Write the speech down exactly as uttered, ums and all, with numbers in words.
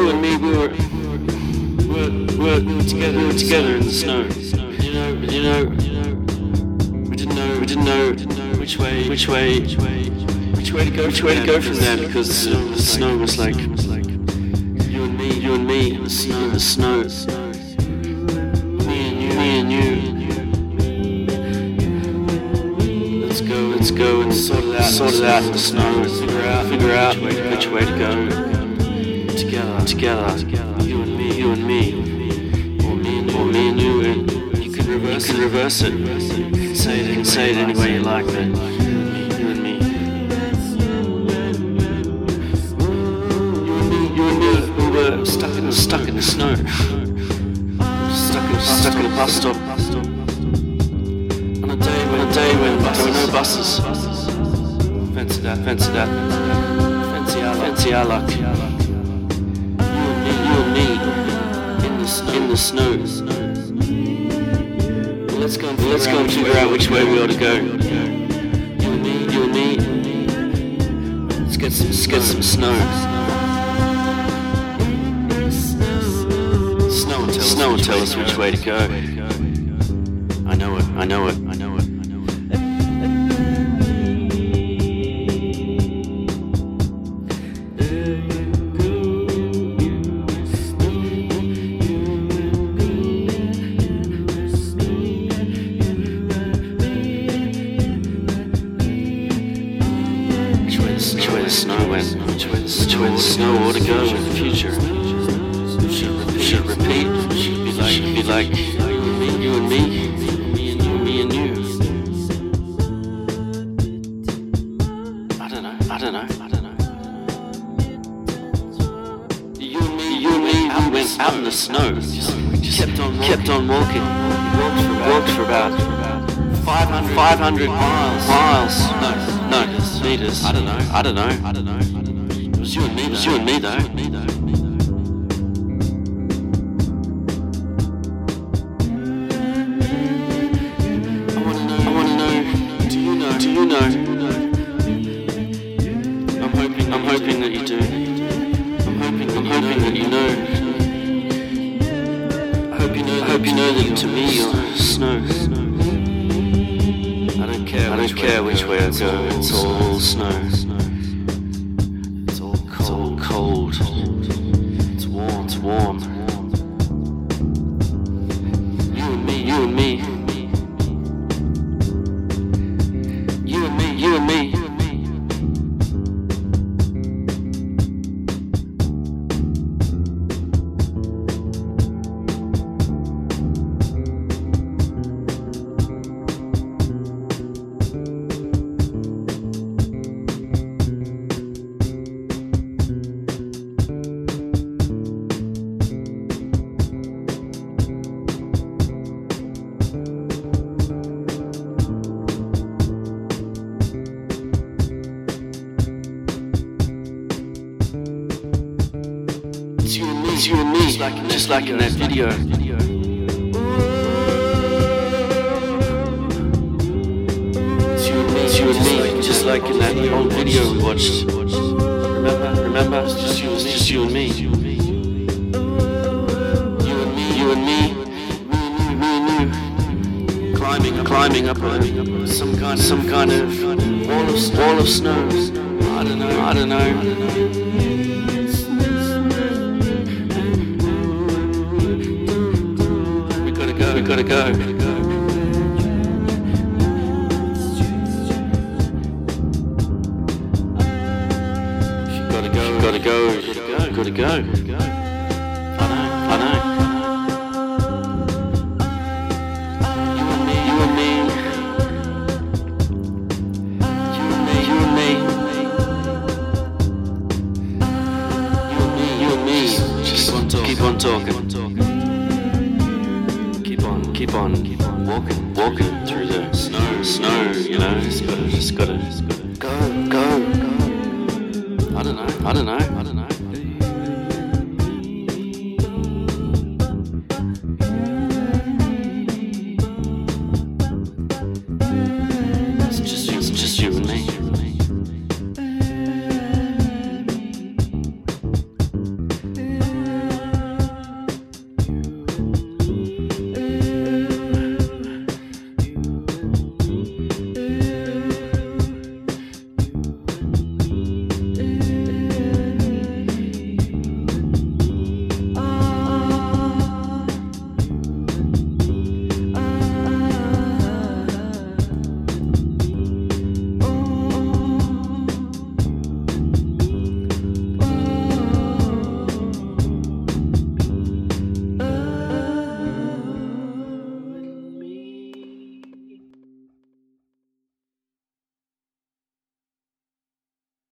you and me, we were, we were, we were together, we were together in the snow. You know, you know, we didn't know, we didn't know which way, which way, which way to go, which way to go from there, because the snow was like, you and me, you and me in the snow, in the snow. Me and you, me and you. Let's go, let's go and sort it out, sort it out in the snow and figure out, figure out which way to go. Together, together, you and me, you and me, or me and, or me and you, and you can reverse, you can reverse it. You can say it, you can say it any way you like, but you and me, you and me, you and me, we were stuck in the stuck in the snow, stuck in stuck in a bus stop on a day when a day when there were no buses. Fancy that, fancy that, fancy our fancy our luck. In the snow. Let's go and let's go and figure out which way we ought to go. You and me, you and me. Let's get some, let's get some snow. Snow and tell, snow and tell us which way to go. I know it. I know it. I know it. Which way the snow went, which way, which way the snow ought to go in the future. Should, should repeat, should be like, should be like you and me, me and you, me and you. I don't know, I don't know, I don't know. You and me, you and me, out, went out in the snow. Just, just kept on, walking, kept on walking. Walked for about, walked for about five hundred, five hundred miles, miles. No. No, meters. I don't know. I don't know. I don't know. I don't know. It was you and me. It was you and me, though. I want to know. I want to know. Do you know? Do you know? I'm hoping. I'm hoping that you do. I'm hoping. I'm hoping that you know. I hope you know. I hope you know that to me you're snow. I don't care. I don't care which way I go. It's all snow. It's all cold. It's all cold. It's warm. It's warm. You and me. You and me. You and me. You and me. It's you and me, it's you and me, just like in that, just like in that video. It's you and me, it's you and me, just like in that old video we watched. Remember, remember, it's just you, it's just you and me. You and me, you and me, me and you, me and you, climbing, climbing up a, some kind, some kind of wall of wall of snow. I don't know, I don't know, I don't know. We gotta go. We gotta go. Gotta go. Gotta go. Gotta go. I know. I know. You and me. You and me. You and me. You and me. You and me. You and me. Just keep on talking. Keep on, keep on walking, walking through the snow, snow, you know, just gotta, just gotta, just gotta go, go, go. I don't know, I don't know, I don't know.